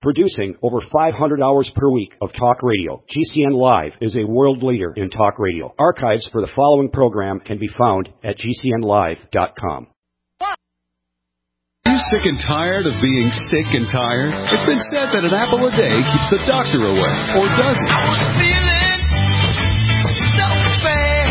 Producing over 500 hours per week of talk radio, GCN Live is a world leader in talk radio. Archives for the following program can be found at gcnlive.com. Are you sick and tired of being sick and tired? It's been said that an apple a day keeps the doctor away. Or does it? I was feeling so bad.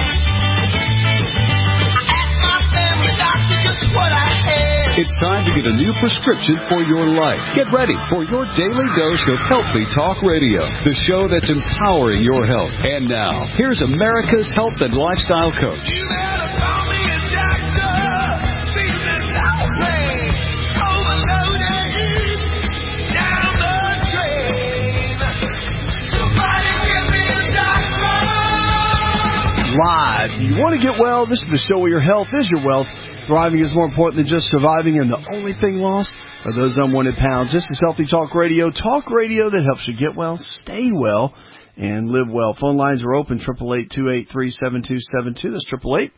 I asked my family doctor just what I had. It's time to get a new prescription for your life. Get ready for your daily dose of healthy talk radio, the show that's empowering your health. And now, here's America's health and lifestyle coach. You better call me a doctor. Feeling so bad. Overloaded. Down the drain. Somebody give me a doctor. Live. You want to get well? This is the show where your health is your wealth. Thriving is more important than just surviving, and the only thing lost are those unwanted pounds. This is Healthy Talk Radio that helps you get well, stay well, and live well. Phone lines are open, 888-283-7272. That's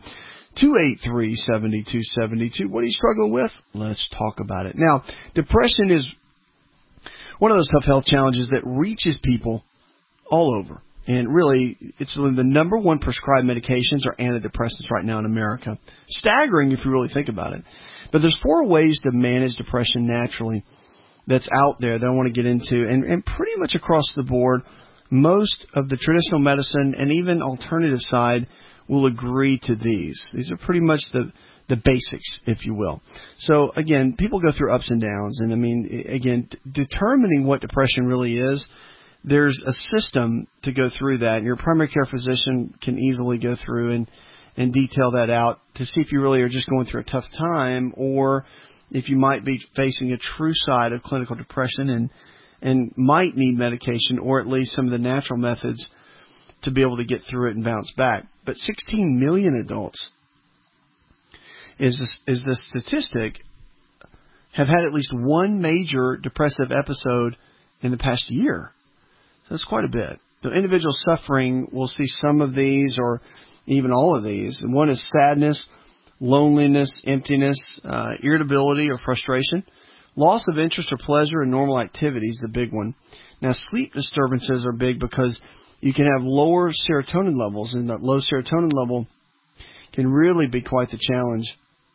888-283-7272. What are you struggling with? Let's talk about it. Now, depression is one of those tough health challenges that reaches people all over. And really, it's the number one prescribed medications are antidepressants right now in America. Staggering if you really think about it. But there's 4 ways to manage depression naturally that's out there that I want to get into. And pretty much across the board, most of the traditional medicine and even alternative side will agree to these. These are pretty much the basics, if you will. So, again, people go through ups and downs. And, I mean, again, determining what depression really is, there's a system to go through that. Your primary care physician can easily go through and detail that out to see if you really are just going through a tough time or if you might be facing a true side of clinical depression and might need medication or at least some of the natural methods to be able to get through it and bounce back. But 16 million adults is the statistic have had at least one major depressive episode in the past year. That's quite a bit. The individual suffering will see some of these or even all of these. And one is sadness, loneliness, emptiness, irritability or frustration, loss of interest or pleasure in normal activities, the big one. Now, sleep disturbances are big because you can have lower serotonin levels, and that low serotonin level can really be quite the challenge.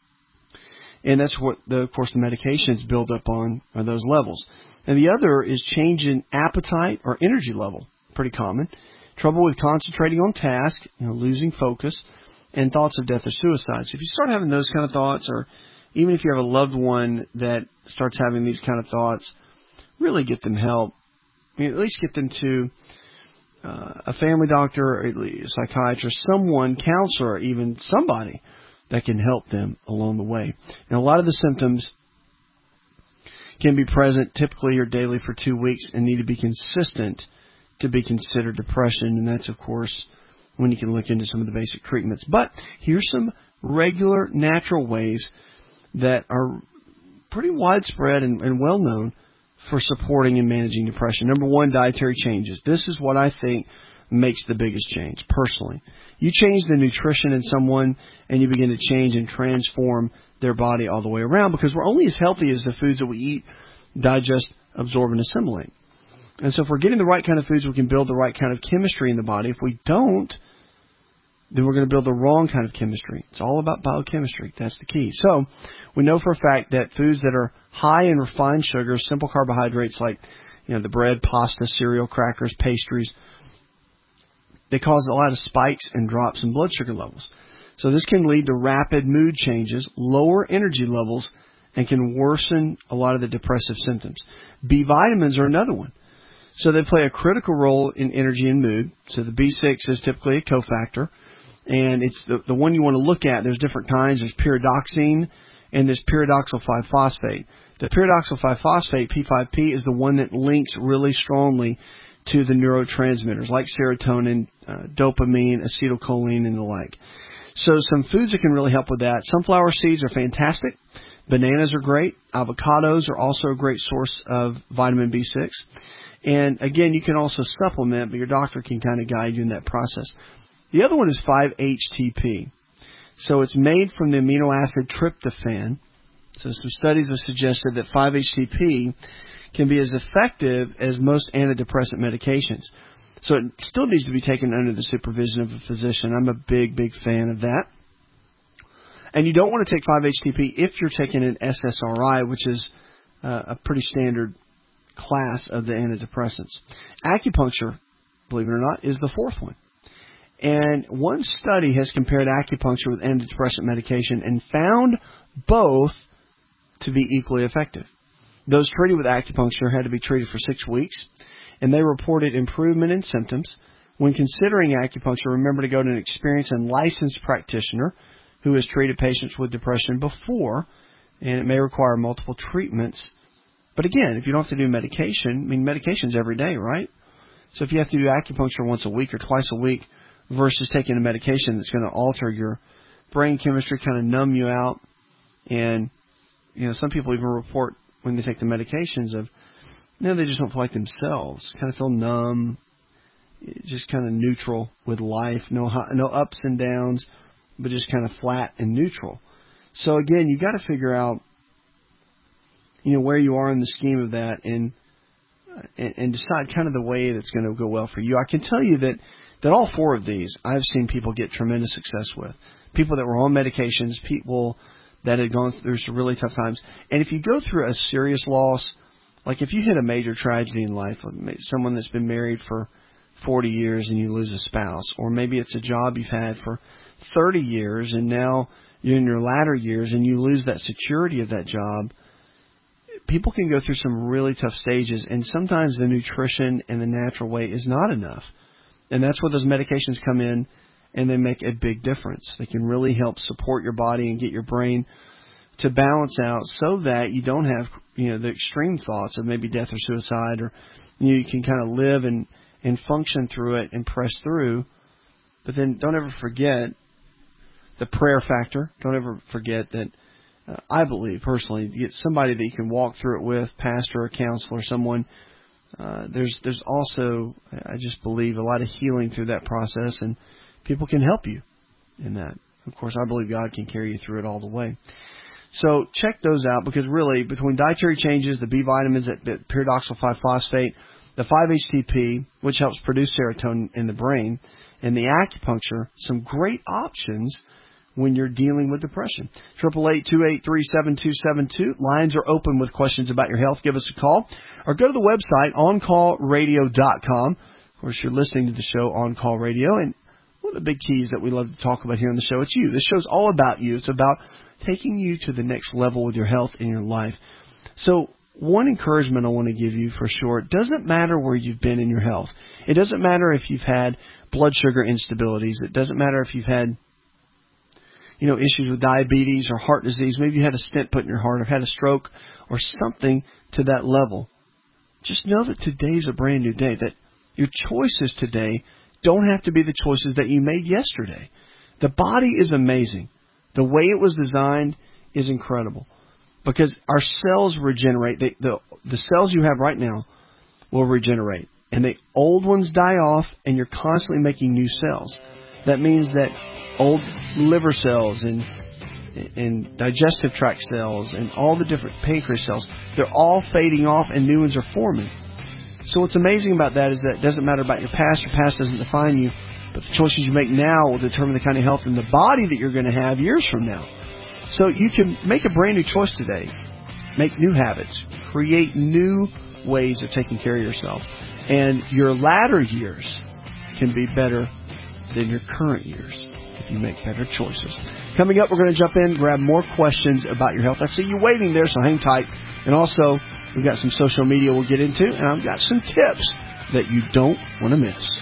And that's what, of course, the medications build up on are those levels. And the other is change in appetite or energy level, pretty common. Trouble with concentrating on task, losing focus, and thoughts of death or suicide. So if you start having those kind of thoughts, or even if you have a loved one that starts having these kind of thoughts, really get them help. I mean, at least get them to a family doctor, or a psychiatrist, someone, counselor, even somebody that can help them along the way. Now, a lot of the symptoms can be present typically or daily for 2 weeks and need to be consistent to be considered depression. And that's, of course, when you can look into some of the basic treatments. But here's some regular, natural ways that are pretty widespread and well-known for supporting and managing depression. Number 1, dietary changes. This is what I think makes the biggest change, personally. You change the nutrition in someone and you begin to change and transform their body all the way around, because we're only as healthy as the foods that we eat, digest, absorb, and assimilate. And so if we're getting the right kind of foods, we can build the right kind of chemistry in the body. If we don't, then we're going to build the wrong kind of chemistry. It's all about biochemistry. That's the key. So we know for a fact that foods that are high in refined sugars, simple carbohydrates like the bread, pasta, cereal, crackers, pastries, they cause a lot of spikes and drops in blood sugar levels. So this can lead to rapid mood changes, lower energy levels, and can worsen a lot of the depressive symptoms. B vitamins are another one. So they play a critical role in energy and mood. So the B6 is typically a cofactor, and it's the one you want to look at. There's different kinds. There's pyridoxine, and there's pyridoxal 5-phosphate. The pyridoxal 5-phosphate, P5P, is the one that links really strongly to the neurotransmitters like serotonin, dopamine, acetylcholine, and the like. So some foods that can really help with that. Sunflower seeds are fantastic. Bananas are great. Avocados are also a great source of vitamin B6. And again, you can also supplement, but your doctor can kind of guide you in that process. The other one is 5-HTP. So it's made from the amino acid tryptophan. So some studies have suggested that 5-HTP can be as effective as most antidepressant medications. So it still needs to be taken under the supervision of a physician. I'm a big, big fan of that. And you don't want to take 5-HTP if you're taking an SSRI, which is a pretty standard class of the antidepressants. Acupuncture, believe it or not, is the fourth one. And one study has compared acupuncture with antidepressant medication and found both to be equally effective. Those treated with acupuncture had to be treated for 6 weeks, and they reported improvement in symptoms. When considering acupuncture, remember to go to an experienced and licensed practitioner who has treated patients with depression before, and it may require multiple treatments. But again, if you don't have to do medication, medication's every day, right? So if you have to do acupuncture once a week or twice a week versus taking a medication that's going to alter your brain chemistry, kind of numb you out, and some people even report when they take the medications of, they just don't feel like themselves, kind of feel numb, just kind of neutral with life, no ups and downs, but just kind of flat and neutral. So again, you got to figure out, where you are in the scheme of that, and decide kind of the way that's going to go well for you. I can tell you that all four of these I've seen people get tremendous success with. People that were on medications, people that had gone through some really tough times. And if you go through a serious loss, like if you hit a major tragedy in life, someone that's been married for 40 years and you lose a spouse, or maybe it's a job you've had for 30 years and now you're in your latter years and you lose that security of that job, people can go through some really tough stages, and sometimes the nutrition and the natural way is not enough. And that's where those medications come in, and they make a big difference. They can really help support your body and get your brain to balance out so that you don't have, the extreme thoughts of maybe death or suicide, or you can kind of live and function through it and press through. But then don't ever forget the prayer factor. Don't ever forget that I believe personally, you get somebody that you can walk through it with, pastor or counselor, someone. There's also, I just believe, a lot of healing through that process, and people can help you in that. Of course, I believe God can carry you through it all the way. So check those out, because really, between dietary changes, the B vitamins, the pyridoxal 5-phosphate, the 5-HTP, which helps produce serotonin in the brain, and the acupuncture, some great options when you're dealing with depression. 888-283-7272. Lines are open with questions about your health. Give us a call, or go to the website, OnCallRadio.com. Of course, you're listening to the show On Call Radio, and one of the big keys that we love to talk about here on the show, it's you. This show's all about you. It's about taking you to the next level with your health and your life. So one encouragement I want to give you for sure, it doesn't matter where you've been in your health. It doesn't matter if you've had blood sugar instabilities. It doesn't matter if you've had issues with diabetes or heart disease. Maybe you had a stent put in your heart, or had a stroke, or something to that level. Just know that today's a brand new day, that your choices today don't have to be the choices that you made yesterday. The body is amazing. The way it was designed is incredible, because our cells regenerate. The cells you have right now will regenerate, and the old ones die off, and you're constantly making new cells. That means that old liver cells and digestive tract cells and all the different pancreas cells, they're all fading off and new ones are forming. So what's amazing about that is that it doesn't matter about your past. Your past doesn't define you, but the choices you make now will determine the kind of health in the body that you're going to have years from now. So you can make a brand new choice today. Make new habits. Create new ways of taking care of yourself. And your latter years can be better than your current years if you make better choices. Coming up, we're going to jump in, grab more questions about your health. I see you waiting there, so hang tight. And also, we've got some social media we'll get into, and I've got some tips that you don't want to miss.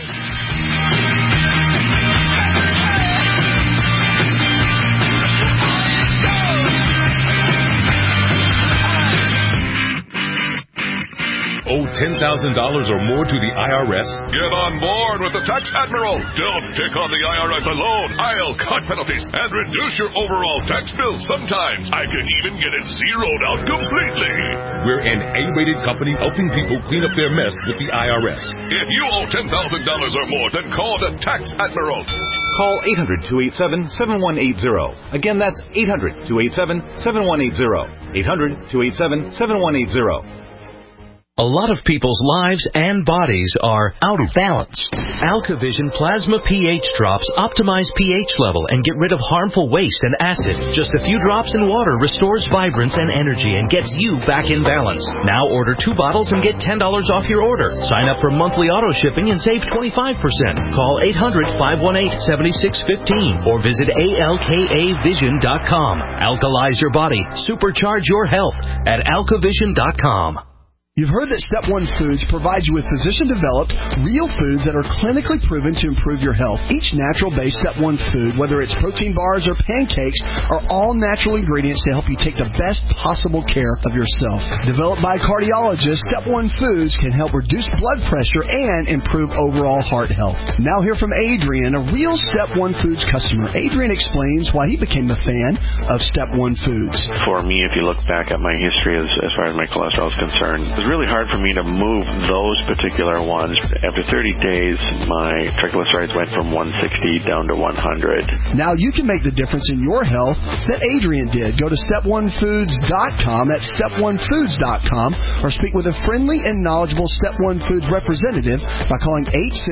Owe $10,000 or more to the IRS? Get on board with the Tax Admiral. Don't take on the IRS alone. I'll cut penalties and reduce your overall tax bill. Sometimes I can even get it zeroed out completely. We're an A-rated company helping people clean up their mess with the IRS. If you owe $10,000 or more, then call the Tax Admiral. Call 800-287-7180. Again, that's 800-287-7180. 800-287-7180. A lot of people's lives and bodies are out of balance. AlkaVision Plasma pH drops optimize pH level and get rid of harmful waste and acid. Just a few drops in water restores vibrance and energy and gets you back in balance. Now order 2 bottles and get $10 off your order. Sign up for monthly auto shipping and save 25%. Call 800-518-7615 or visit alkavision.com. Alkalize your body. Supercharge your health at alkavision.com. You've heard that Step 1 Foods provides you with physician-developed, real foods that are clinically proven to improve your health. Each natural-based Step 1 food, whether it's protein bars or pancakes, are all natural ingredients to help you take the best possible care of yourself. Developed by cardiologists, Step 1 Foods can help reduce blood pressure and improve overall heart health. Now hear from Adrian, a real Step 1 Foods customer. Adrian explains why he became a fan of Step 1 Foods. For me, if you look back at my history as far as my cholesterol is concerned, really hard for me to move those particular ones. After 30 days, my triglycerides went from 160 down to 100. Now you can make the difference in your health that Adrian did. Go to step1foods.com, that's step1foods.com, or speak with a friendly and knowledgeable Step 1 Foods representative by calling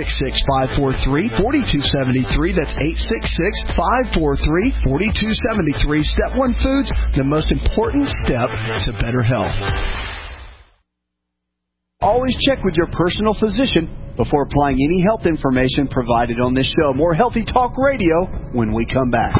866-543-4273. That's 866-543-4273. Step 1 Foods, the most important step to better health. Always check with your personal physician before applying any health information provided on this show. More Healthy Talk Radio when we come back.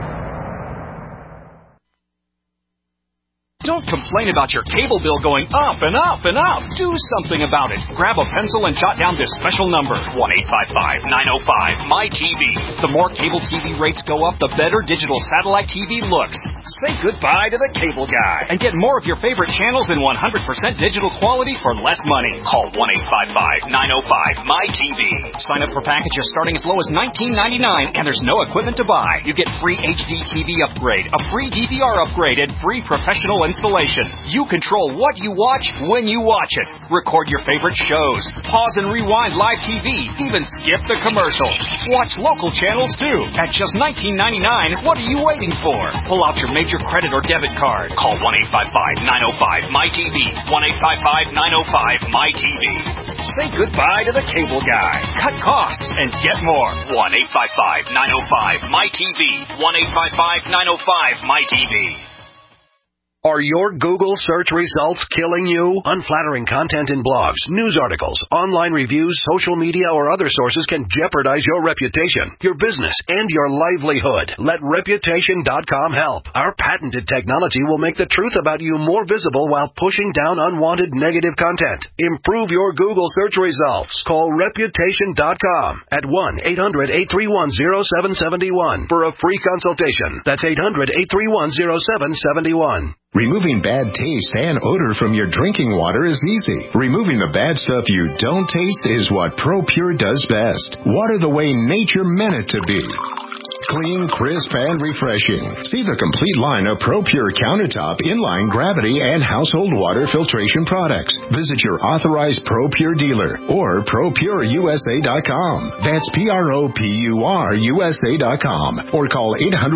Don't complain about your cable bill going up and up and up. Do something about it. Grab a pencil and jot down this special number, 1-855-905-MY-TV. The more cable TV rates go up, the better digital satellite TV looks. Say goodbye to the cable guy and get more of your favorite channels in 100% digital quality for less money. Call 1-855-905-MY-TV. Sign up for packages starting as low as $19.99, and there's no equipment to buy. You get free HD TV upgrade, a free DVR upgrade, and free professional installation. You control what you watch when you watch it. Record your favorite shows. Pause and rewind live TV. Even skip the commercials. Watch local channels too. At just $19.99, what are you waiting for? Pull out your major credit or debit card. Call 1-855-905-MY-TV. 1-855-905-MY-TV. Say goodbye to the cable guy. Cut costs and get more. 1-855-905-MY-TV. 1-855-905-MY-TV. Are your Google search results killing you? Unflattering content in blogs, news articles, online reviews, social media, or other sources can jeopardize your reputation, your business, and your livelihood. Let Reputation.com help. Our patented technology will make the truth about you more visible while pushing down unwanted negative content. Improve your Google search results. Call Reputation.com at 1-800-831-0771 for a free consultation. That's 800-831-0771. Removing bad taste and odor from your drinking water is easy. Removing the bad stuff you don't taste is what ProPure does best. Water the way nature meant it to be. Clean, crisp, and refreshing. See the complete line of ProPure countertop, inline, gravity, and household water filtration products. Visit your authorized ProPure dealer or ProPureUSA.com. That's ProPureUSA.com or call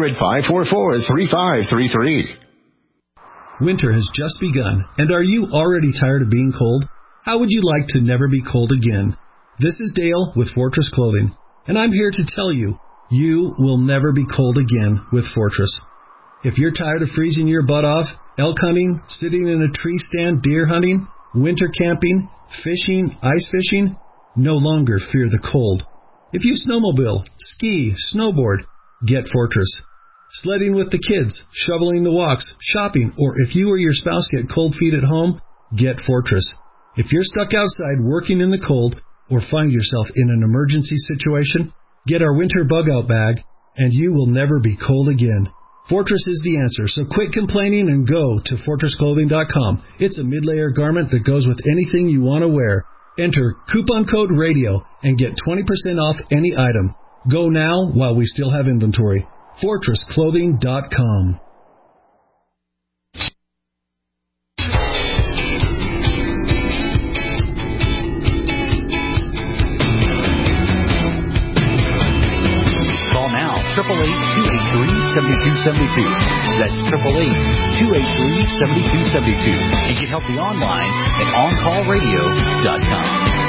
800-544-3533. Winter has just begun, and are you already tired of being cold? How would you like to never be cold again? This is Dale with Fortress Clothing, and I'm here to tell you, you will never be cold again with Fortress. If you're tired of freezing your butt off, elk hunting, sitting in a tree stand, deer hunting, winter camping, fishing, ice fishing, no longer fear the cold. If you snowmobile, ski, snowboard, get Fortress. Sledding with the kids, shoveling the walks, shopping, or if you or your spouse get cold feet at home, get Fortress. If you're stuck outside working in the cold or find yourself in an emergency situation, get our winter bug-out bag, and you will never be cold again. Fortress is the answer, so quit complaining and go to FortressClothing.com. It's a mid-layer garment that goes with anything you want to wear. Enter coupon code RADIO and get 20% off any item. Go now while we still have inventory. FortressClothing.com. Call now, 888-280-1037. That's 888-283-7272. And get help online at OnCallRadio.com.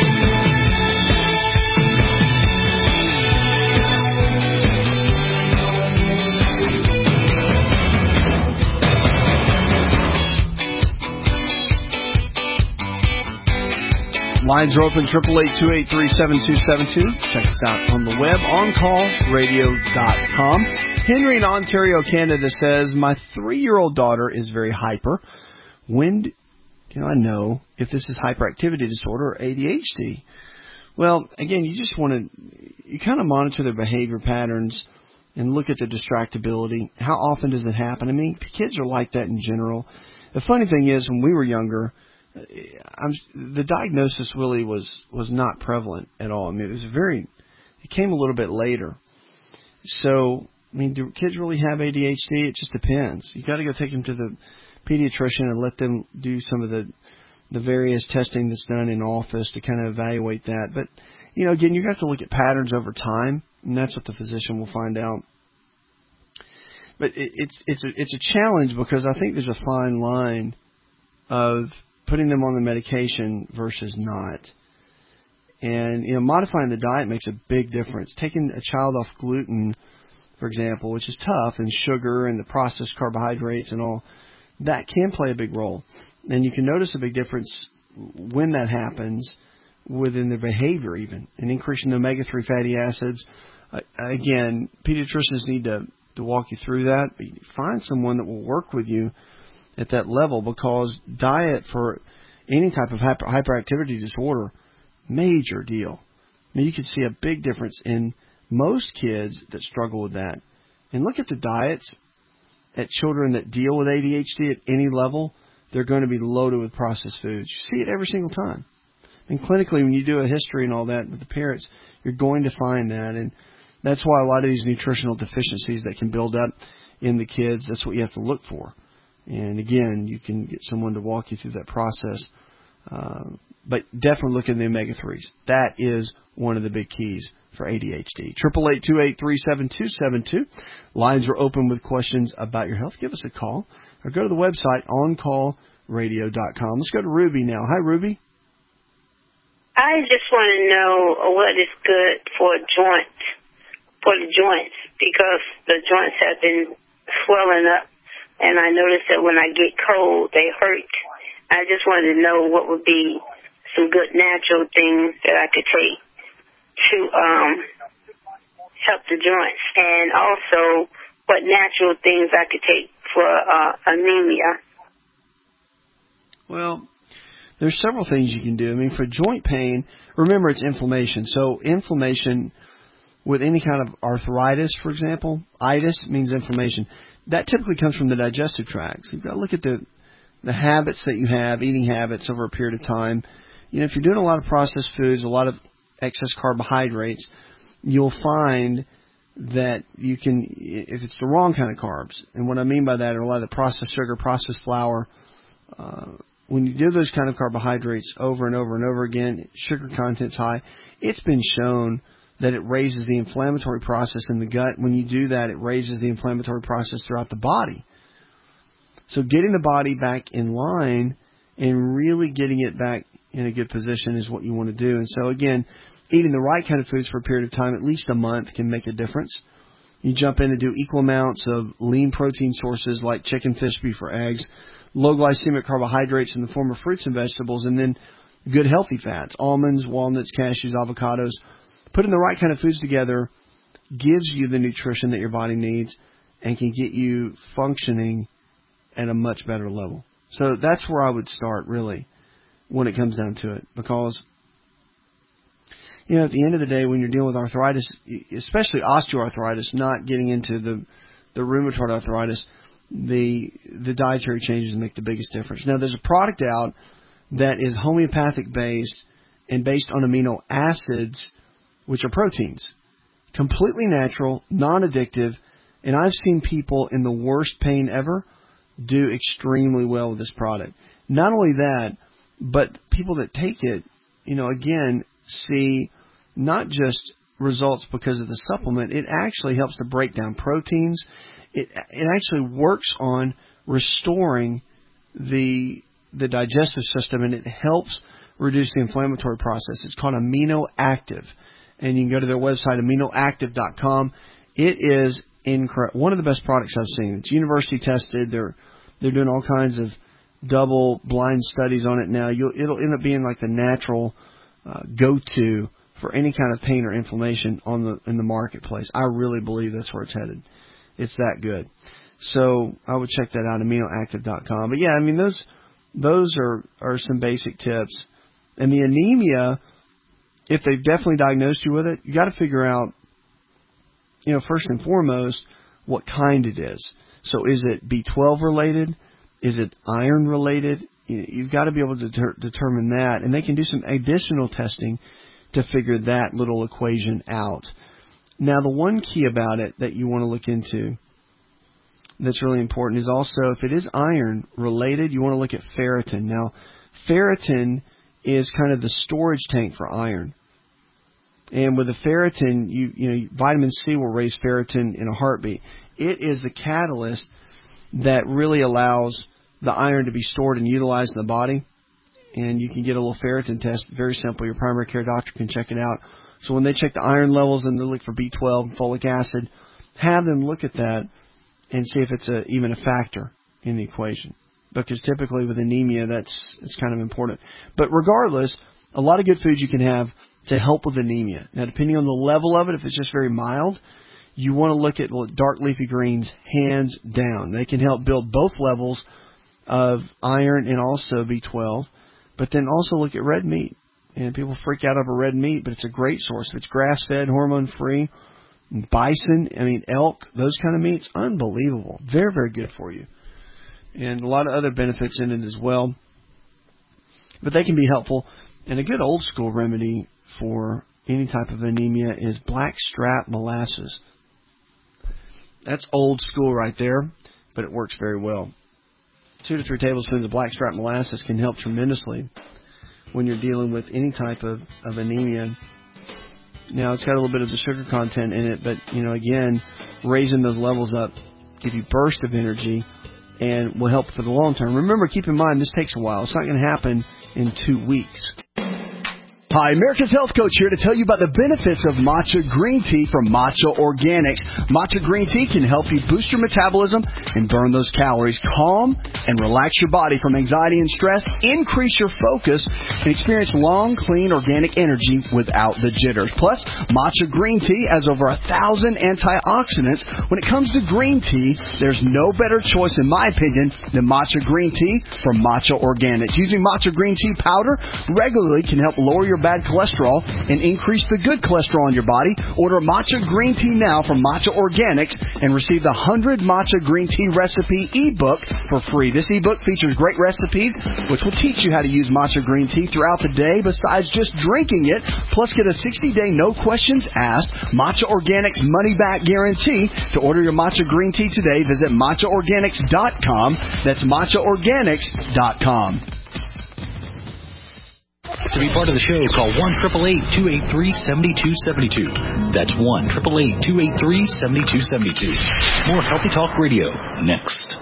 Lines are open, 888-283-7272. Check us out on the web, OnCallRadio.com. Henry in Ontario, Canada says, my 3-year-old daughter is very hyper. When can I know if this is hyperactivity disorder or ADHD? Well, again, you just want to, you kind of monitor their behavior patterns and look at their distractibility. How often does it happen? I mean, kids are like that in general. The funny thing is, when we were younger, the diagnosis really was not prevalent at all. I mean, it came a little bit later. So, I mean, do kids really have ADHD? It just depends. You got to go take them to the pediatrician and let them do some of the various testing that's done in office to kind of evaluate that. But, you know, again, you have to look at patterns over time, and that's what the physician will find out. But it's a challenge because I think there's a fine line of putting them on the medication versus not. And, you know, modifying the diet makes a big difference. Taking a child off gluten, for example, which is tough, and sugar and the processed carbohydrates and all, that can play a big role. And you can notice a big difference when that happens within their behavior even, and increasing the omega-3 fatty acids. Again, pediatricians need to walk you through that, but find someone that will work with you at that level, because diet for any type of hyperactivity disorder, major deal. I mean, you can see a big difference in most kids that struggle with that. And look at the diets at children that deal with ADHD at any level. They're going to be loaded with processed foods. You see it every single time. And clinically, when you do a history and all that with the parents, you're going to find that. And that's why a lot of these nutritional deficiencies that can build up in the kids, that's what you have to look for. And again, you can get someone to walk you through that process. But definitely look at the omega-3s. That is one of the big keys for ADHD. 888-283-7272. Lines are open with questions about your health. Give us a call or go to the website, OnCallRadio.com. Let's go to Ruby now. Hi, Ruby. I just want to know what is good for the joints, because the joints have been swelling up. And I noticed that when I get cold, they hurt. I just wanted to know what would be some good natural things that I could take to help the joints. And also, what natural things I could take for anemia. Well, there's several things you can do. I mean, for joint pain, remember it's inflammation. So inflammation with any kind of arthritis, for example, itis means inflammation. That typically comes from the digestive tract. So you've got to look at the habits that you have, eating habits over a period of time. You know, if you're doing a lot of processed foods, a lot of excess carbohydrates, you'll find that you can, if it's the wrong kind of carbs, and what I mean by that are a lot of the processed sugar, processed flour, when you do those kind of carbohydrates over and over and over again, sugar content's high, it's been shown that it raises the inflammatory process in the gut. When you do that, it raises the inflammatory process throughout the body. So getting the body back in line and really getting it back in a good position is what you want to do. And so, again, eating the right kind of foods for a period of time, at least a month, can make a difference. You jump in and do equal amounts of lean protein sources like chicken, fish, beef, or eggs, low glycemic carbohydrates in the form of fruits and vegetables, and then good healthy fats, almonds, walnuts, cashews, avocados. Putting the right kind of foods together gives you the nutrition that your body needs and can get you functioning at a much better level. So that's where I would start, really, when it comes down to it. Because, you know, at the end of the day, when you're dealing with arthritis, especially osteoarthritis, not getting into the rheumatoid arthritis, the dietary changes make the biggest difference. Now, there's a product out that is homeopathic-based and based on amino acids, which are proteins. Completely natural, non-addictive, and I've seen people in the worst pain ever do extremely well with this product. Not only that, but people that take it, you know, again, see not just results because of the supplement. It actually helps to break down proteins. It actually works on restoring the digestive system, and it helps reduce the inflammatory process. It's called Amino Active, and you can go to their website, aminoactive.com. It is incredible. One of the best products I've seen. It's university tested. They're doing all kinds of double-blind studies on it now. It'll end up being like the natural go-to for any kind of pain or inflammation in the marketplace. I really believe that's where it's headed. It's that good. So I would check that out, aminoactive.com. But yeah, I mean, those are some basic tips. And the anemia, if they've definitely diagnosed you with it, you got to figure out, first and foremost, what kind it is. So is it B12 related? Is it iron related? You've got to be able to determine that. And they can do some additional testing to figure that little equation out. Now, the one key about it that you want to look into that's really important is also, if it is iron related, you want to look at ferritin. Now, ferritin is kind of the storage tank for iron. And with the ferritin, vitamin C will raise ferritin in a heartbeat. It is the catalyst that really allows the iron to be stored and utilized in the body. And you can get a little ferritin test, very simple. Your primary care doctor can check it out. So when they check the iron levels and they look for B12 and folic acid, have them look at that and see if it's even a factor in the equation. Because typically with anemia, it's kind of important. But regardless, a lot of good foods you can have to help with anemia. Now, depending on the level of it, if it's just very mild, you want to look at dark leafy greens hands down. They can help build both levels of iron and also B12. But then also look at red meat. And people freak out over red meat, but it's a great source. If it's grass-fed, hormone-free, bison, elk, those kind of meats, unbelievable. Very, very good for you. And a lot of other benefits in it as well. But they can be helpful. And a good old-school remedy for any type of anemia is blackstrap molasses. That's old school right there, but it works very well. 2 to 3 tablespoons of blackstrap molasses can help tremendously when you're dealing with any type of anemia. Now, it's got a little bit of the sugar content in it, but, again, raising those levels up give you burst of energy and will help for the long term. Remember, keep in mind, this takes a while. It's not going to happen in 2 weeks. Hi, America's Health Coach here to tell you about the benefits of matcha green tea from Matcha Organics. Matcha green tea can help you boost your metabolism and burn those calories, calm and relax your body from anxiety and stress, increase your focus, and experience long, clean, organic energy without the jitters. Plus, matcha green tea has over 1,000 antioxidants. When it comes to green tea, there's no better choice, in my opinion, than matcha green tea from Matcha Organics. Using matcha green tea powder regularly can help lower your bad cholesterol and increase the good cholesterol in your body. Order matcha green tea now from Matcha Organics and receive the 100 matcha green tea recipe ebook for free. This ebook features great recipes which will teach you how to use matcha green tea throughout the day besides just drinking it. Plus, get a 60-day no questions asked Matcha Organics money back guarantee. To order your matcha green tea today, visit matchaorganics.com. That's matchaorganics.com. To be part of the show, call 1-888-283-7272. That's 1-888-283-7272. More Healthy Talk Radio next.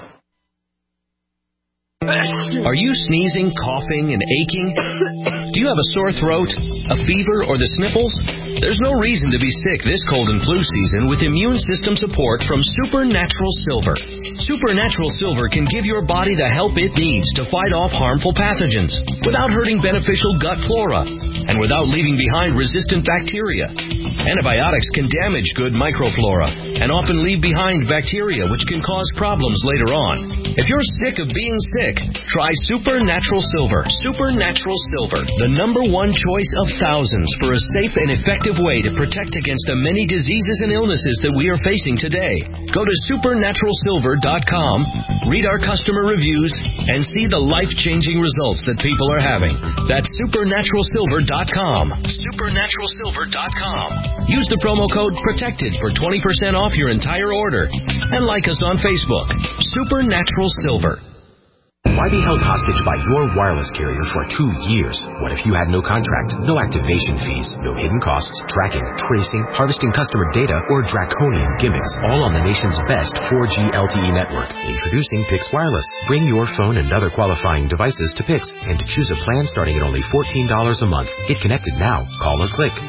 Are you sneezing, coughing, and aching? Do you have a sore throat, a fever, or the sniffles? There's no reason to be sick this cold and flu season with immune system support from Supernatural Silver. Supernatural Silver can give your body the help it needs to fight off harmful pathogens without hurting beneficial gut flora and without leaving behind resistant bacteria. Antibiotics can damage good microflora and often leave behind bacteria which can cause problems later on. If you're sick of being sick, try Supernatural Silver. Supernatural Silver, the #1 choice of thousands for a safe and effective way to protect against the many diseases and illnesses that we are facing today. Go to supernaturalsilver.com, read our customer reviews, and see the life-changing results that people are having. That's supernaturalsilver.com. Supernaturalsilver.com. Use the promo code PROTECTED for 20% off your entire order. And like us on Facebook. Supernatural Silver. Why be held hostage by your wireless carrier for 2 years? What if you had no contract, no activation fees, no hidden costs, tracking, tracing, harvesting customer data, or draconian gimmicks, all on the nation's best 4G LTE network? Introducing Pix Wireless. Bring your phone and other qualifying devices to Pix and choose a plan starting at only $14 a month. Get connected now. Call or click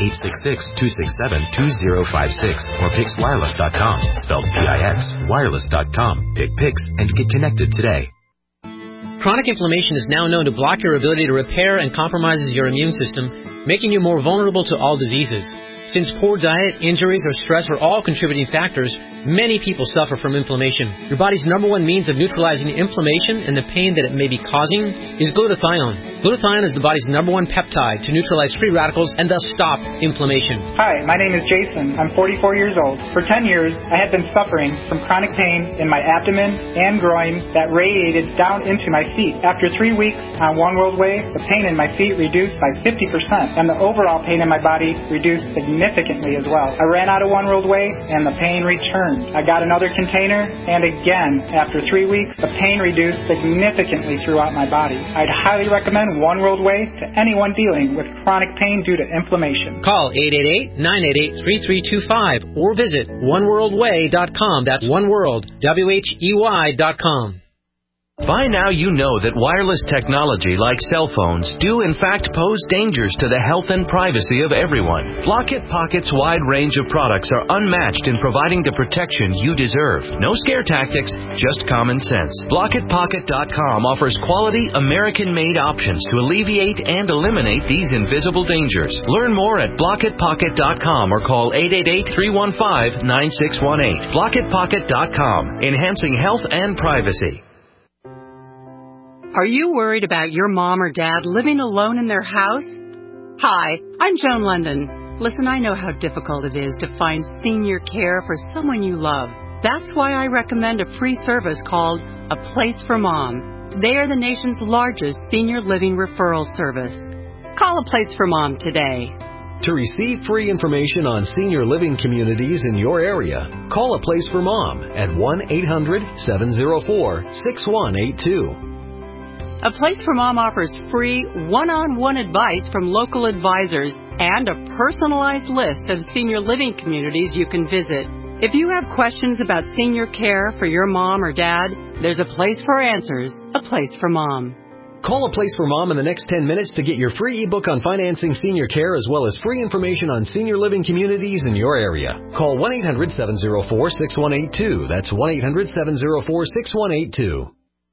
1-866-267-2056 or PixWireless.com, spelled P-I-X, wireless.com. Pick Pix and get connected today. Chronic inflammation is now known to block your ability to repair and compromises your immune system, making you more vulnerable to all diseases. Since poor diet, injuries, or stress are all contributing factors, many people suffer from inflammation. Your body's number one means of neutralizing inflammation and the pain that it may be causing is glutathione. Glutathione is the body's number one peptide to neutralize free radicals and thus stop inflammation. Hi, my name is Jason. I'm 44 years old. For 10 years, I had been suffering from chronic pain in my abdomen and groin that radiated down into my feet. After 3 weeks on One World Way, the pain in my feet reduced by 50%, and the overall pain in my body reduced significantly as well. I ran out of One World Way, and the pain returned. I got another container, and again, after 3 weeks, the pain reduced significantly throughout my body. I'd highly recommend One World Way to anyone dealing with chronic pain due to inflammation. Call 888-988-3325 or visit oneworldway.com. That's oneworld, WHEY.com. By now you know that wireless technology like cell phones do in fact pose dangers to the health and privacy of everyone. Blockit Pocket's wide range of products are unmatched in providing the protection you deserve. No scare tactics, just common sense. BlockitPocket.com offers quality American-made options to alleviate and eliminate these invisible dangers. Learn more at BlockitPocket.com or call 888-315-9618. BlockitPocket.com, enhancing health and privacy. Are you worried about your mom or dad living alone in their house? Hi, I'm Joan London. Listen, I know how difficult it is to find senior care for someone you love. That's why I recommend a free service called A Place for Mom. They are the nation's largest senior living referral service. Call A Place for Mom today. To receive free information on senior living communities in your area, call A Place for Mom at 1-800-704-6182. A Place for Mom offers free one-on-one advice from local advisors and a personalized list of senior living communities you can visit. If you have questions about senior care for your mom or dad, there's a place for answers, A Place for Mom. Call A Place for Mom in the next 10 minutes to get your free ebook on financing senior care as well as free information on senior living communities in your area. Call 1-800-704-6182. That's 1-800-704-6182.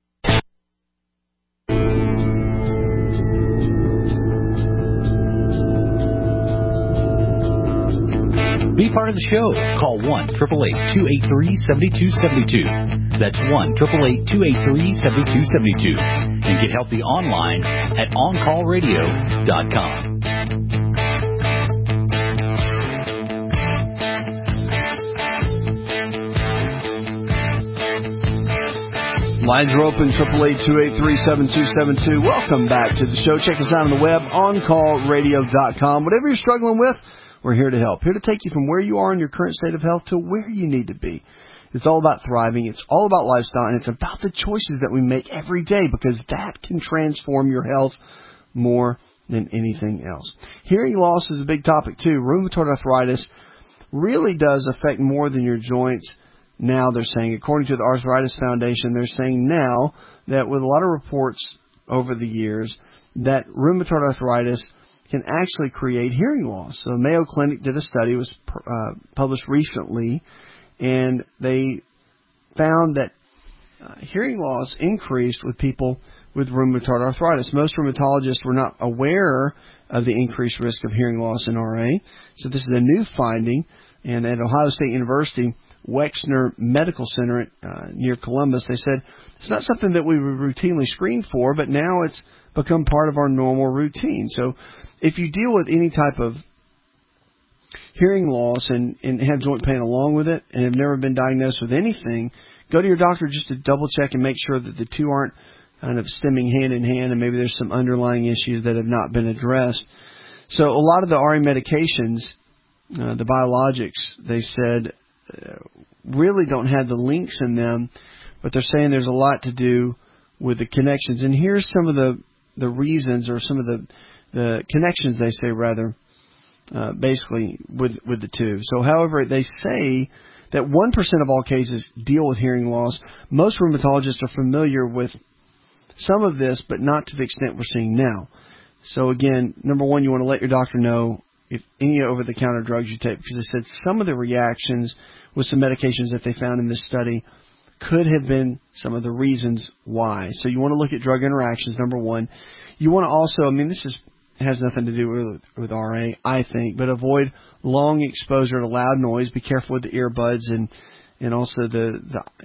Be part of the show. Call 1-888-283-7272. That's 1-888-283-7272. And get healthy online at OnCallRadio.com. Lines are open, 888-283-7272. Welcome back to the show. Check us out on the web, OnCallRadio.com. Whatever you're struggling with, we're here to help. Here to take you from where you are in your current state of health to where you need to be. It's all about thriving. It's all about lifestyle. And it's about the choices that we make every day because that can transform your health more than anything else. Hearing loss is a big topic too. Rheumatoid arthritis really does affect more than your joints. Now they're saying, according to the Arthritis Foundation, they're saying now that with a lot of reports over the years that rheumatoid arthritis can actually create hearing loss. So Mayo Clinic did a study, it was published recently, and they found that hearing loss increased with people with rheumatoid arthritis. Most rheumatologists were not aware of the increased risk of hearing loss in RA. So this is a new finding, and at Ohio State University, Wexner Medical Center near Columbus, they said it's not something that we would routinely screen for, but now it's become part of our normal routine. So if you deal with any type of hearing loss and have joint pain along with it and have never been diagnosed with anything, go to your doctor just to double check and make sure that the two aren't kind of stemming hand in hand and maybe there's some underlying issues that have not been addressed. So a lot of the RA medications, the biologics, they said really don't have the links in them, but they're saying there's a lot to do with the connections. And here's some of the reasons, or some of the connections they say, rather, basically with the two. So, however, they say that 1% of all cases deal with hearing loss. Most rheumatologists are familiar with some of this, but not to the extent we're seeing now. So again, number one, you want to let your doctor know if any over-the-counter drugs you take, because they said some of the reactions with some medications that they found in this study could have been some of the reasons why. So you want to look at drug interactions, number one. You want to also, this has nothing to do with RA, I think, but avoid long exposure to loud noise. Be careful with the earbuds and also the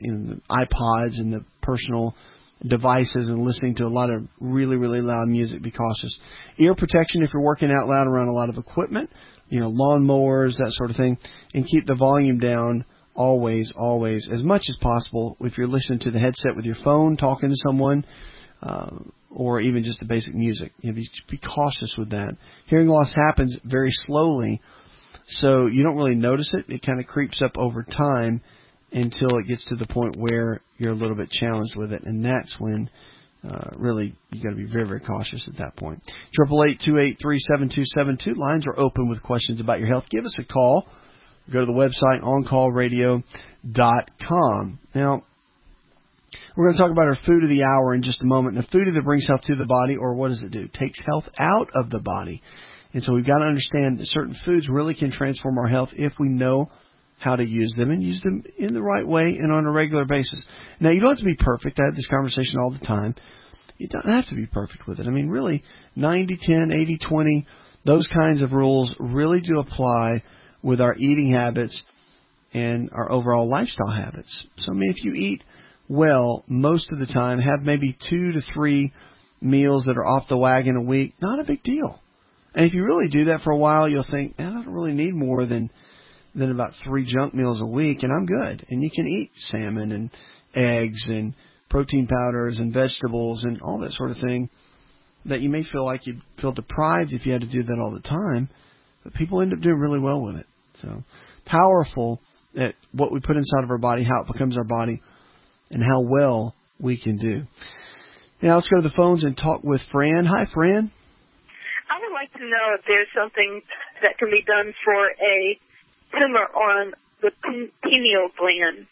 iPods and the personal devices and listening to a lot of really, really loud music. Be cautious. Ear protection if you're working out loud around a lot of equipment, lawnmowers, that sort of thing, and keep the volume down always, as much as possible. If you're listening to the headset with your phone, talking to someone, or even just the basic music, be cautious with that. Hearing loss happens very slowly, so you don't really notice it. It kind of creeps up over time until it gets to the point where you're a little bit challenged with it, and that's when really you got to be very, very cautious at that point. 888-283-7272. Lines are open with questions about your health. Give us a call. Go to the website, OnCallRadio.com. Now, we're going to talk about our food of the hour in just a moment. The food either brings health to the body, or what does it do? It takes health out of the body. And so we've got to understand that certain foods really can transform our health if we know how to use them, and use them in the right way and on a regular basis. Now, you don't have to be perfect. I have this conversation all the time. You don't have to be perfect with it. Really, 90-10, 80-20, those kinds of rules really do apply with our eating habits and our overall lifestyle habits. So, if you eat well most of the time, have maybe 2 to 3 meals that are off the wagon a week, not a big deal. And if you really do that for a while, you'll think, I don't really need more than about 3 junk meals a week, and I'm good. And you can eat salmon and eggs and protein powders and vegetables and all that sort of thing that you may feel like you'd feel deprived if you had to do that all the time. But people end up doing really well with it. So powerful at what we put inside of our body, how it becomes our body, and how well we can do. Now let's go to the phones and talk with Fran. Hi, Fran. I would like to know if there's something that can be done for a tumor on the pineal gland,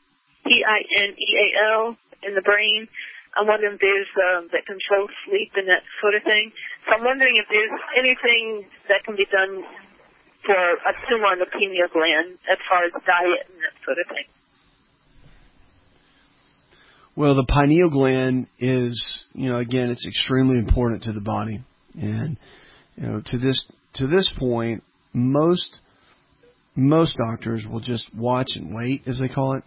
Pineal, in the brain. I'm wondering if there's that controls sleep and that sort of thing. So I'm wondering if there's anything that can be done for a tumor on the pineal gland as far as diet and that sort of thing. Well, the pineal gland is, again, it's extremely important to the body. And, to this point, most doctors will just watch and wait, as they call it.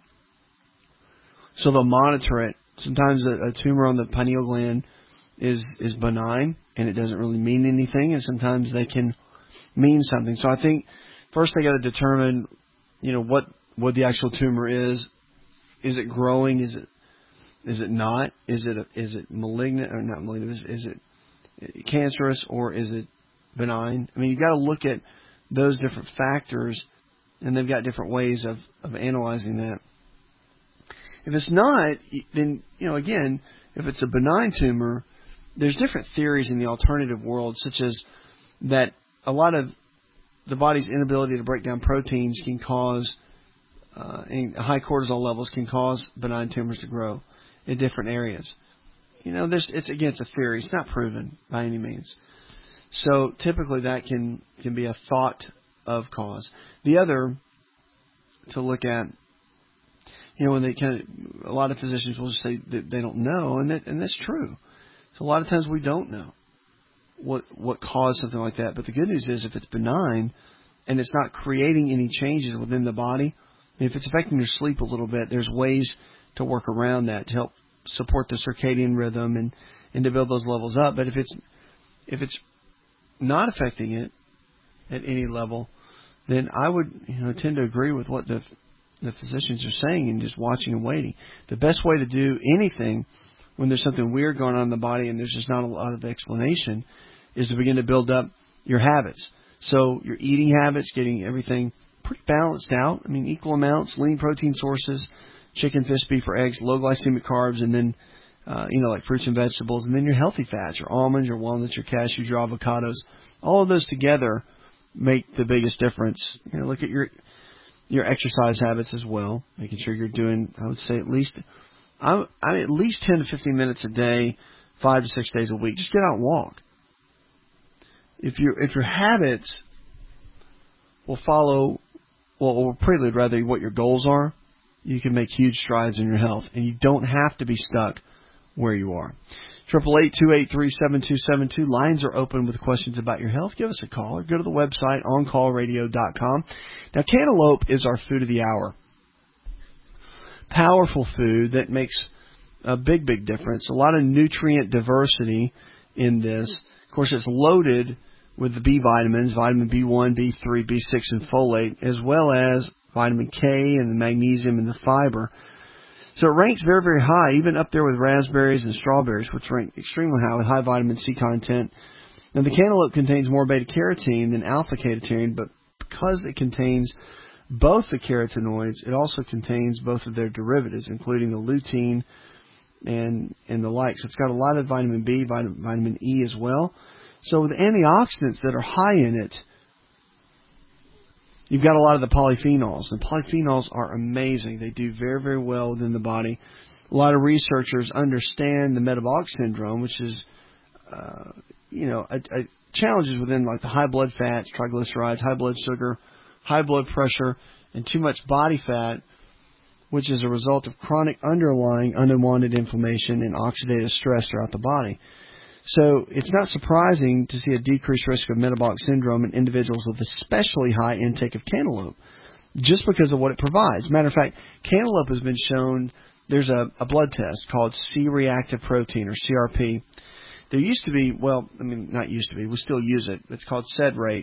So they'll monitor it. Sometimes a tumor on the pineal gland is benign and it doesn't really mean anything, and sometimes they can mean something. So I think first they got to determine, what the actual tumor is. Is it growing? Is it not? Is it malignant or not malignant? Is it cancerous or is it benign? You got to look at those different factors, and they've got different ways of analyzing that. If it's not, then, again, if it's a benign tumor, there's different theories in the alternative world, such as that a lot of the body's inability to break down proteins can cause, and high cortisol levels can cause benign tumors to grow in different areas. It's a theory. It's not proven by any means. So typically that can be a thought of cause. The other to look at, when a lot of physicians will just say that they don't know, and that's true. So a lot of times we don't know what caused something like that. But the good news is if it's benign and it's not creating any changes within the body, if it's affecting your sleep a little bit, there's ways to work around that to help support the circadian rhythm and to build those levels up. But if it's not affecting it at any level, then I would tend to agree with what the physicians are saying and just watching and waiting. The best way to do anything when there's something weird going on in the body and there's just not a lot of explanation is to begin to build up your habits. So your eating habits, getting everything pretty balanced out. Equal amounts, lean protein sources, chicken, fish, beef, or eggs, low glycemic carbs, and then like fruits and vegetables, and then your healthy fats, your almonds, your walnuts, your cashews, your avocados. All of those together make the biggest difference. Look at your exercise habits as well, making sure you're doing, I would say at least 10 to 15 minutes a day, 5 to 6 days a week. Just get out and walk. If your habits will follow, or prelude rather, what your goals are, you can make huge strides in your health, and you don't have to be stuck where you are. 888-283-7272. Lines are open with questions about your health. Give us a call or go to the website, oncallradio.com. Now, cantaloupe is our food of the hour. Powerful food that makes a big, big difference. A lot of nutrient diversity in this. Of course, it's loaded with the B vitamins, vitamin B1, B3, B6, and folate, as well as vitamin K and the magnesium and the fiber. So it ranks very, very high, even up there with raspberries and strawberries, which rank extremely high with high vitamin C content. Now, the cantaloupe contains more beta-carotene than alpha-ketone, but because it contains both the carotenoids, it also contains both of their derivatives, including the lutein and the like. So it's got a lot of vitamin B, vitamin E as well. So with antioxidants that are high in it, you've got a lot of the polyphenols. And polyphenols are amazing. They do very, very well within the body. A lot of researchers understand the metabolic syndrome, which is, challenges within like the high blood fats, triglycerides, high blood sugar, high blood pressure, and too much body fat, which is a result of chronic underlying unwanted inflammation and oxidative stress throughout the body. So it's not surprising to see a decreased risk of metabolic syndrome in individuals with especially high intake of cantaloupe, just because of what it provides. Matter of fact, cantaloupe has been shown, there's a blood test called C-reactive protein, or CRP. There used to be, not used to be, we still use it. It's called SED rate,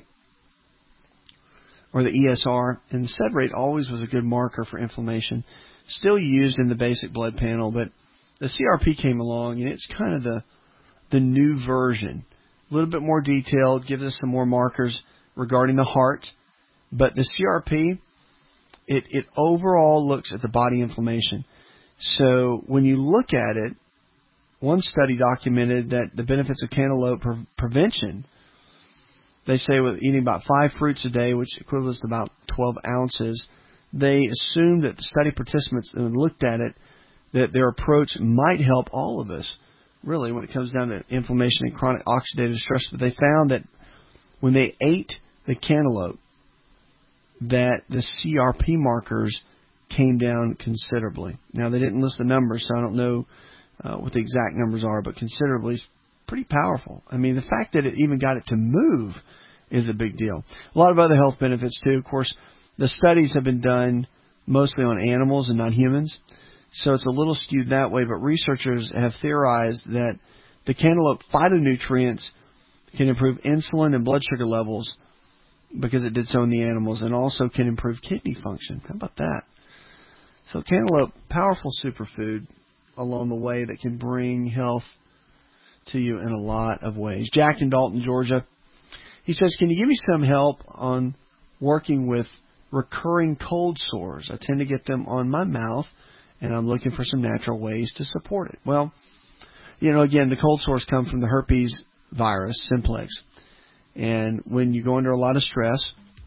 or the ESR. And the SED rate always was a good marker for inflammation. Still used in the basic blood panel, but the CRP came along, and it's kind of the new version. A little bit more detailed, gives us some more markers regarding the heart. But the CRP, it overall looks at the body inflammation. So when you look at it, one study documented that the benefits of cantaloupe prevention, they say with eating about 5 fruits a day, which equates to about 12 ounces, they assumed that the study participants, when looked at it, that their approach might help all of us, really, when it comes down to inflammation and chronic oxidative stress. But they found that when they ate the cantaloupe, that the CRP markers came down considerably. Now, they didn't list the numbers, so I don't know what the exact numbers are, but considerably is pretty powerful. I mean, the fact that it even got it to move is a big deal. A lot of other health benefits, too. Of course, the studies have been done mostly on animals and not humans, so it's a little skewed that way, but researchers have theorized that the cantaloupe phytonutrients can improve insulin and blood sugar levels because it did so in the animals, and also can improve kidney function. How about that? So cantaloupe, powerful superfood along the way that can bring health to you in a lot of ways. Jack in Dalton, Georgia, he says, can you give me some help on working with recurring cold sores? I tend to get them on my mouth, and I'm looking for some natural ways to support it. Well, again, the cold sores come from the herpes virus, simplex. And when you go under a lot of stress,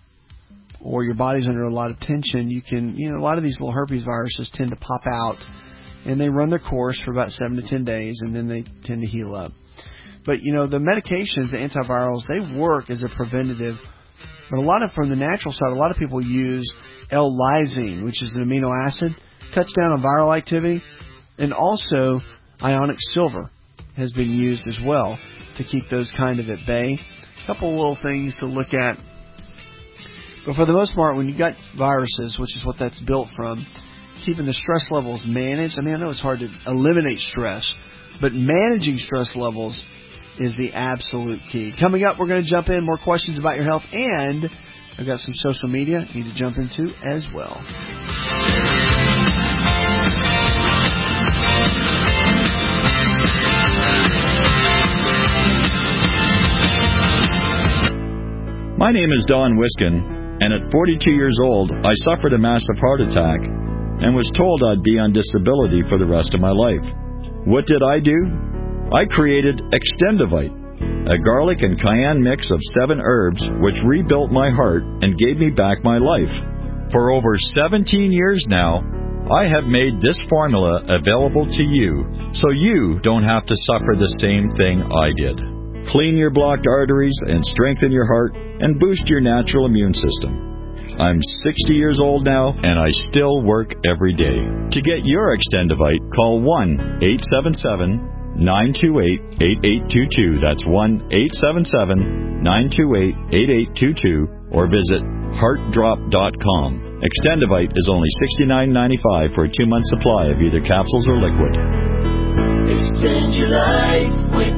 or your body's under a lot of tension, you can, a lot of these little herpes viruses tend to pop out, and they run their course for about 7 to 10 days, and then they tend to heal up. But, the medications, the antivirals, they work as a preventative. But from the natural side, a lot of people use L-lysine, which is an amino acid, cuts down on viral activity, and also ionic silver has been used as well to keep those kind of at bay. A couple little things to look at. But for the most part, when you got viruses, which is what that's built from, keeping the stress levels managed. I mean, I know it's hard to eliminate stress, but managing stress levels is the absolute key. Coming up, we're going to jump in, more questions about your health, and I've got some social media you need to jump into as well. My name is Don Wiskin, and at 42 years old, I suffered a massive heart attack and was told I'd be on disability for the rest of my life. What did I do? I created Extendivite, a garlic and cayenne mix of 7 herbs which rebuilt my heart and gave me back my life. For over 17 years now, I have made this formula available to you so you don't have to suffer the same thing I did. Clean your blocked arteries and strengthen your heart and boost your natural immune system. I'm 60 years old now, and I still work every day. To get your Extendivite, call 1-877-928-8822. That's 1-877-928-8822, or visit heartdrop.com. Extendivite is only $69.95 for a 2-month supply of either capsules or liquid. Extend your life with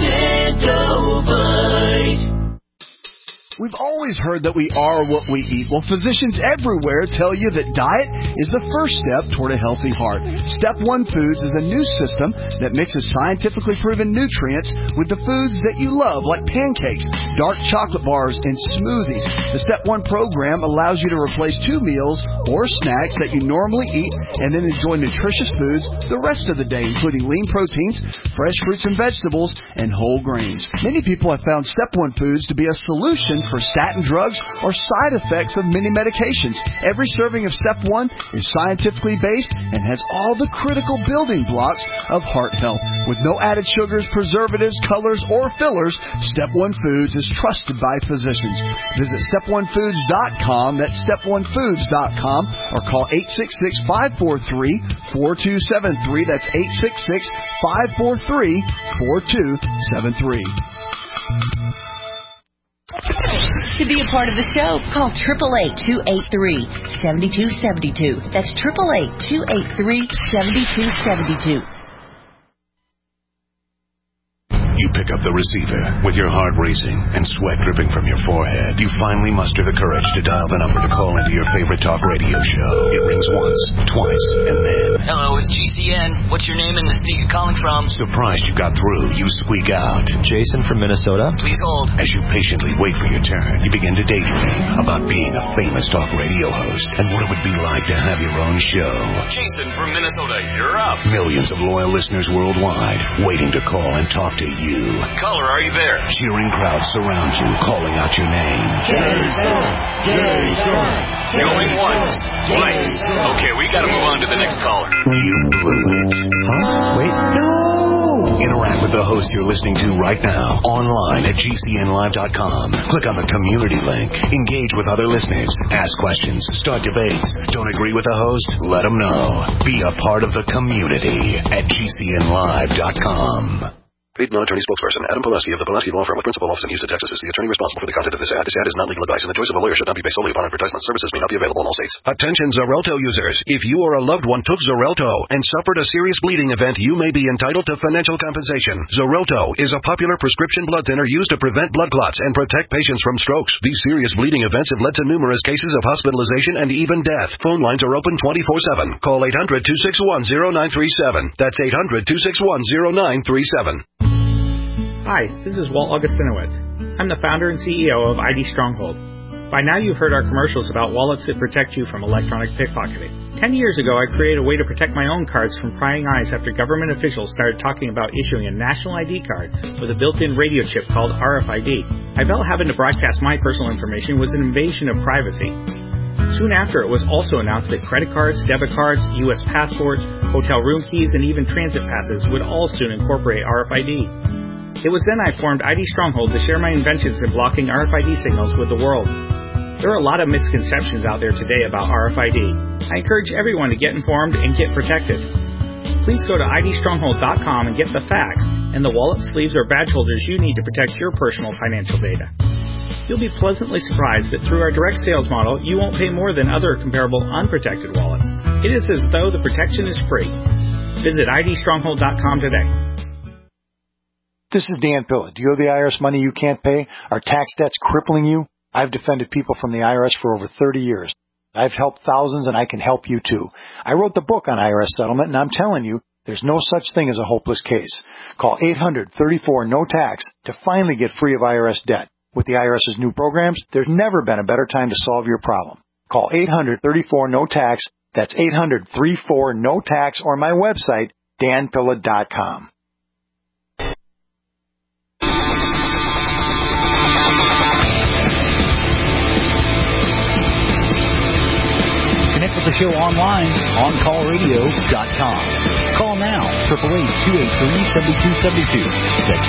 Extendivite. We've always heard that we are what we eat. Well, physicians everywhere tell you that diet is the first step toward a healthy heart. Step 1 Foods is a new system that mixes scientifically proven nutrients with the foods that you love, like pancakes, dark chocolate bars, and smoothies. The Step 1 program allows you to replace 2 meals or snacks that you normally eat and then enjoy nutritious foods the rest of the day, including lean proteins, fresh fruits and vegetables, and whole grains. Many people have found Step 1 Foods to be a solution for statin drugs or side effects of many medications. Every serving of Step 1 is scientifically based and has all the critical building blocks of heart health. With no added sugars, preservatives, colors, or fillers, Step 1 Foods is trusted by physicians. Visit step1foods.com, that's step1foods.com, or call 866-543-4273, that's 866-543-4273. To be a part of the show, call 888-283-7272. That's 888-283-7272. You pick up the receiver with your heart racing and sweat dripping from your forehead. You finally muster the courage to dial the number to call into your favorite talk radio show. It rings once, twice, and then... Hello, it's GCN. What's your name and the state you're calling from? Surprised you got through, you squeak out. Jason from Minnesota. Please hold. As you patiently wait for your turn, you begin to daydream about being a famous talk radio host and what it would be like to have your own show. Jason from Minnesota, you're up. Millions of loyal listeners worldwide waiting to call and talk to you. Caller, are you there? Cheering crowds surround you, calling out your name. Jason! Jason! Going once, twice. Okay, we gotta move on to the next caller. You blew it. Huh? Wait, no! Interact with the host you're listening to right now, online at GCNlive.com. Click on the community link. Engage with other listeners. Ask questions. Start debates. Don't agree with the host? Let them know. Be a part of the community at GCNlive.com. Paid non-attorney spokesperson Adam Pulaski of the Pulaski Law Firm with principal office in Houston, Texas, is the attorney responsible for the content of this ad. This ad is not legal advice, and the choice of a lawyer should not be based solely upon advertisement. Services may not be available in all states. Attention Xarelto users. If you or a loved one took Xarelto and suffered a serious bleeding event, you may be entitled to financial compensation. Xarelto is a popular prescription blood thinner used to prevent blood clots and protect patients from strokes. These serious bleeding events have led to numerous cases of hospitalization and even death. Phone lines are open 24/7. Call 800-261-0937. That's 800-261-0937. Hi, this is Walt Augustinowicz. I'm the founder and CEO of ID Stronghold. By now you've heard our commercials about wallets that protect you from electronic pickpocketing. 10 years ago, I created a way to protect my own cards from prying eyes after government officials started talking about issuing a national ID card with a built-in radio chip called RFID. I felt having to broadcast my personal information was an invasion of privacy. Soon after, it was also announced that credit cards, debit cards, U.S. passports, hotel room keys, and even transit passes would all soon incorporate RFID. It was then I formed ID Stronghold to share my inventions in blocking RFID signals with the world. There are a lot of misconceptions out there today about RFID. I encourage everyone to get informed and get protected. Please go to idstronghold.com and get the facts and the wallet, sleeves, or badge holders you need to protect your personal financial data. You'll be pleasantly surprised that through our direct sales model, you won't pay more than other comparable unprotected wallets. It is as though the protection is free. Visit idstronghold.com today. This is Dan Pilla. Do you owe the IRS money you can't pay? Are tax debts crippling you? I've defended people from the IRS for over 30 years. I've helped thousands, and I can help you too. I wrote the book on IRS settlement, and I'm telling you, there's no such thing as a hopeless case. Call 800-34-NO-TAX to finally get free of IRS debt. With the IRS's new programs, there's never been a better time to solve your problem. Call 800-34-NO-TAX. That's 800-34-NO-TAX, or my website, danpilla.com. Connect with the show online, OnCallRadio.com. Call now, 888-283-7272. That's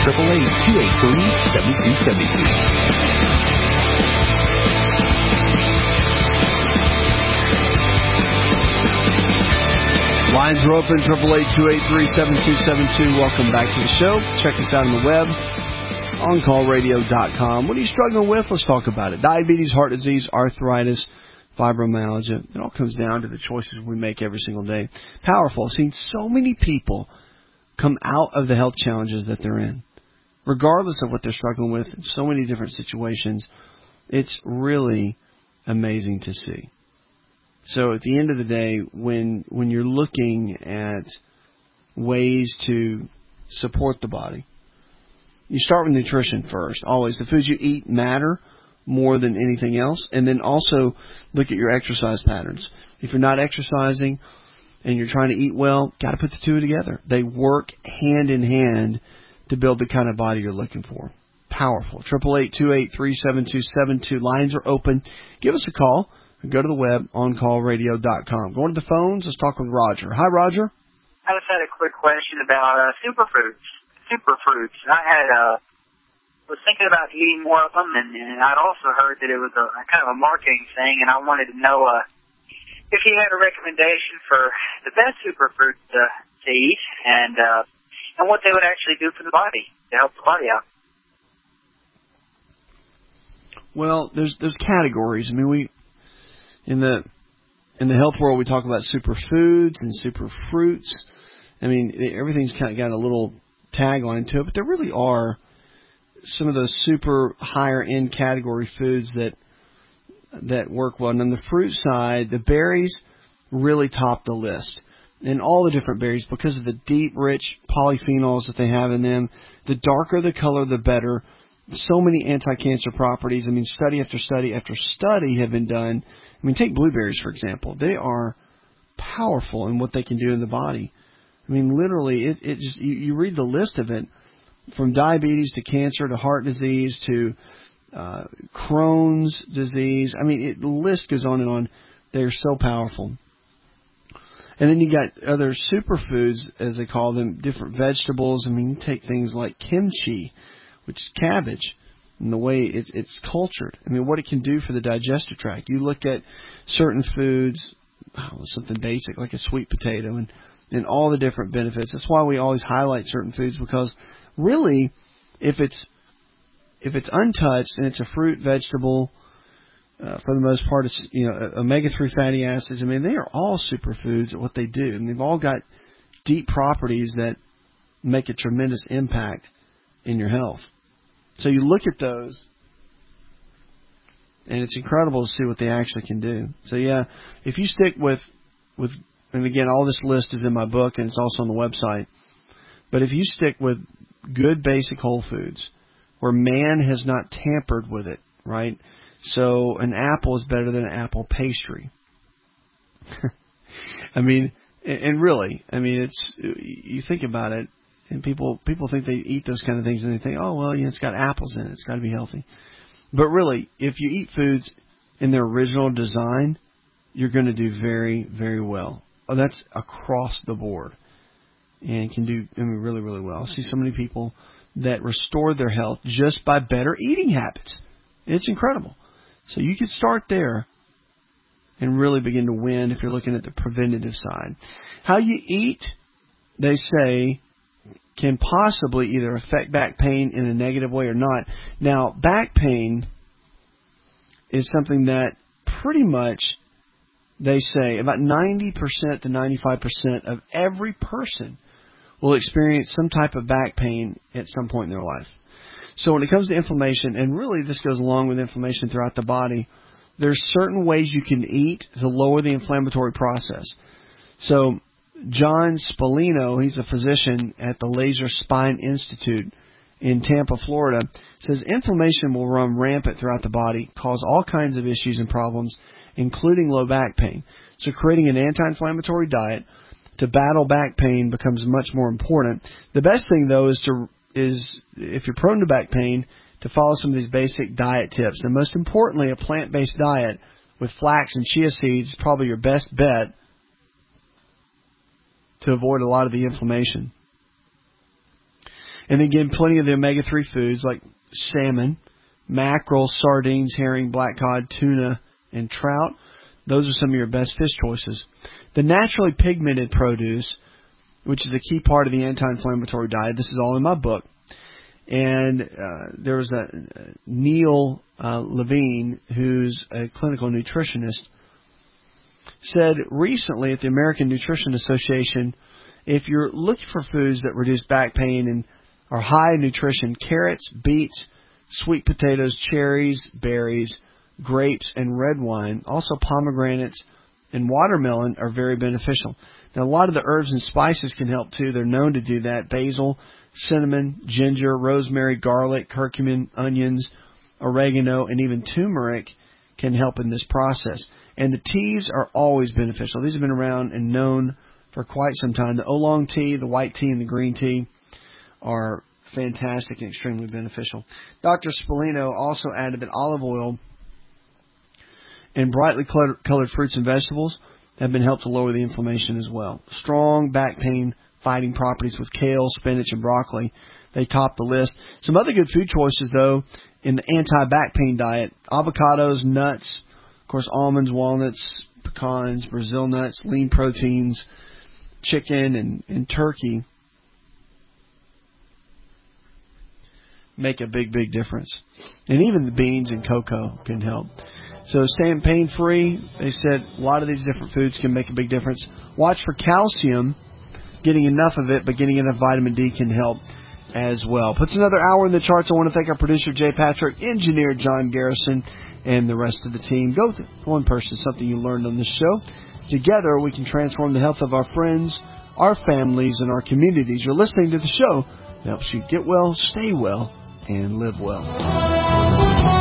888-283-7272. Lines are open, 888-283-7272. Welcome back to the show. Check us out on the web, OnCallRadio.com. What are you struggling with? Let's talk about it. Diabetes, heart disease, arthritis, fibromyalgia. It all comes down to the choices we make every single day. Powerful. I've seen so many people come out of the health challenges that they're in, regardless of what they're struggling with, in so many different situations. It's really amazing to see. So at the end of the day, when you're looking at ways to support the body, you start with nutrition first. Always. The foods you eat matter more than anything else. And then also look at your exercise patterns. If you're not exercising and you're trying to eat well, got to put the two together. They work hand in hand to build the kind of body you're looking for. Powerful. 888-283-7272. Lines are open. Give us a call. Go to the web, OnCallRadio.com. Going to the phones. Let's talk with Roger. Hi, Roger. I just had a quick question about superfruits. I was thinking about eating more of them, and I'd also heard that it was a kind of a marketing thing, and I wanted to know if you had a recommendation for the best superfruits to eat, and what they would actually do for the body to help the body out. Well, there's categories. I mean, in the health world, we talk about superfoods and superfruits. I mean, everything's kind of got a little tagline to it, but there really are some of those super higher end category foods that work well. And on the fruit side, the berries really top the list. And all the different berries, because of the deep, rich polyphenols that they have in them, the darker the color, the better. So many anti-cancer properties. I mean, study after study after study have been done. I mean, take blueberries, for example. They are powerful in what they can do in the body. I mean, literally, it just you read the list of it, from diabetes to cancer to heart disease to Crohn's disease. I mean, the list goes on and on. They're so powerful. And then you got other superfoods, as they call them, different vegetables. I mean, you take things like kimchi, which is cabbage, and the way it's cultured. I mean, what it can do for the digestive tract. You look at certain foods, something basic like a sweet potato, and all the different benefits. That's why we always highlight certain foods, because really, if it's untouched and it's a fruit, vegetable, for the most part, it's omega-3 fatty acids. I mean, they are all superfoods at what they do, and they've all got deep properties that make a tremendous impact in your health. So you look at those, and it's incredible to see what they actually can do. So yeah, if you stick with, and again, all this list is in my book, and it's also on the website. But if you stick with good basic whole foods, where man has not tampered with it, right? So an apple is better than an apple pastry. I mean, and really, I mean, you think about it, and people think they eat those kind of things, and they think, oh, well, it's got apples in it. It's got to be healthy. But really, if you eat foods in their original design, you're going to do very, very well. Oh, that's across the board, and can do really, really well. I see so many people that restore their health just by better eating habits. It's incredible. So you can start there and really begin to win if you're looking at the preventative side. How you eat, they say, can possibly either affect back pain in a negative way or not. Now, back pain is something that pretty much, they say, about 90% to 95% of every person will experience some type of back pain at some point in their life. So when it comes to inflammation, and really this goes along with inflammation throughout the body, there's certain ways you can eat to lower the inflammatory process. So John Spallino, he's a physician at the Laser Spine Institute in Tampa, Florida, says inflammation will run rampant throughout the body, cause all kinds of issues and problems, including low back pain. So creating an anti-inflammatory diet, to battle back pain becomes much more important. The best thing, though, is if you're prone to back pain, to follow some of these basic diet tips. And most importantly, a plant-based diet with flax and chia seeds is probably your best bet to avoid a lot of the inflammation. And again, plenty of the omega-3 foods like salmon, mackerel, sardines, herring, black cod, tuna, and trout. Those are some of your best fish choices. The naturally pigmented produce, which is a key part of the anti-inflammatory diet. This is all in my book. And there was a Neil Levine, who's a clinical nutritionist, said recently at the American Nutrition Association, if you're looking for foods that reduce back pain and are high in nutrition, carrots, beets, sweet potatoes, cherries, berries, grapes, and red wine, also pomegranates and watermelon are very beneficial. Now, a lot of the herbs and spices can help too. They're known to do that. Basil, cinnamon, ginger, rosemary, garlic, curcumin, onions, oregano, and even turmeric can help in this process. And the teas are always beneficial. These have been around and known for quite some time. The oolong tea, the white tea, and the green tea are fantastic and extremely beneficial. Dr. Spolino also added that olive oil and brightly colored fruits and vegetables have been helped to lower the inflammation as well. Strong back pain fighting properties with kale, spinach, and broccoli. They top the list. Some other good food choices, though, in the anti-back pain diet: avocados, nuts, of course, almonds, walnuts, pecans, Brazil nuts, lean proteins, chicken, and turkey make a big, big difference. And even the beans and cocoa can help. So staying pain-free, they said a lot of these different foods can make a big difference. Watch for calcium, getting enough of it, but getting enough vitamin D can help as well. Puts another hour in the charts. I want to thank our producer, Jay Patrick, engineer John Garrison, and the rest of the team. Go with one person, something you learned on this show. Together, we can transform the health of our friends, our families, and our communities. You're listening to the show that helps you get well, stay well, and live well.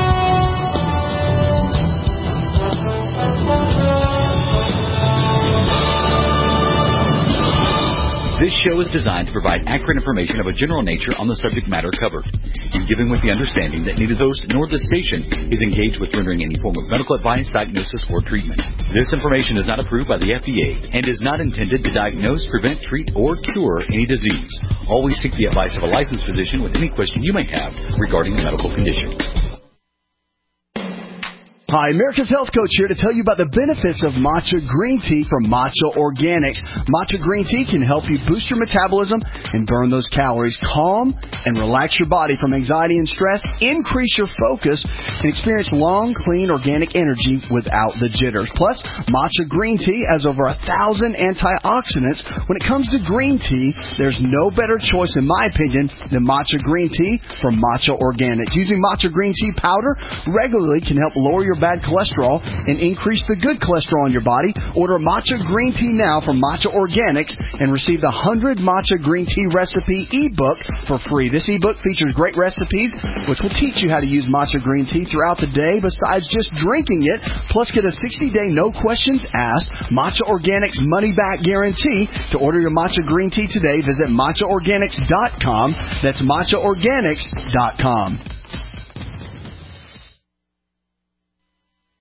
This show is designed to provide accurate information of a general nature on the subject matter covered, and given with the understanding that neither host nor the station is engaged with rendering any form of medical advice, diagnosis, or treatment. This information is not approved by the FDA and is not intended to diagnose, prevent, treat, or cure any disease. Always seek the advice of a licensed physician with any question you may have regarding a medical condition. Hi, America's Health Coach here to tell you about the benefits of matcha green tea from Matcha Organics. Matcha green tea can help you boost your metabolism and burn those calories, calm and relax your body from anxiety and stress, increase your focus, and experience long, clean, organic energy without the jitters. Plus, matcha green tea has over 1,000 antioxidants. When it comes to green tea, there's no better choice, in my opinion, than matcha green tea from Matcha Organics. Using matcha green tea powder regularly can help lower your bad cholesterol and increase the good cholesterol in your body. Order matcha green tea now from Matcha Organics and receive the 100 matcha green tea recipe ebook for free. This ebook features great recipes which will teach you how to use matcha green tea throughout the day besides just drinking it. Plus, get a 60-day no questions asked Matcha Organics money back guarantee. To order your matcha green tea today, visit matchaorganics.com. That's matchaorganics.com.